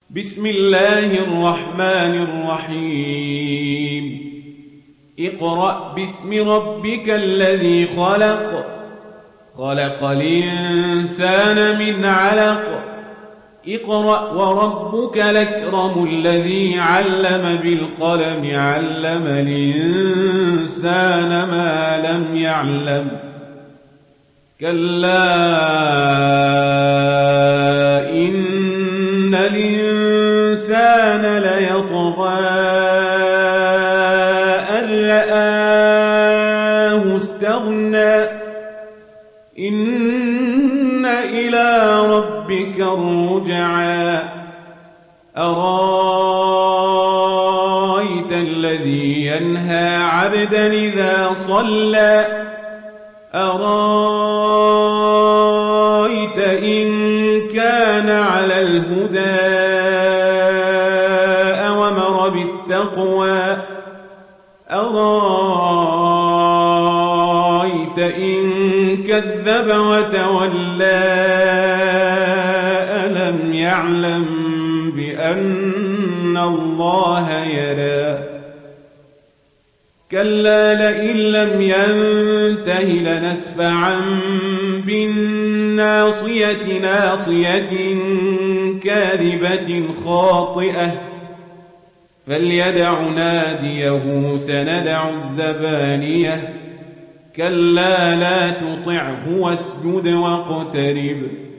بسم الله الرحمن الرحيم اقرأ باسم ربك الذي خلق خلق الإنسان من علق اقرأ وربك الأكرم الذي علم بالقلم علم الإنسان ما لم يعلم كلا إن الإنسان ليطغى أن رآه استغنى إن إلى ربك الرجعى أرايت الذي ينهى عبدا إذا صلى أرايت إن كان على الهدى أومر بالتقوى أرايت إن كذب وتولى ألم يعلم بأن الله يرى كلا لئن لم ينته لنسفعا بالناصية ناصية كاذبة خاطئة فليدع ناديه سندع الزبانية كلا لا تطعه واسجد واقترب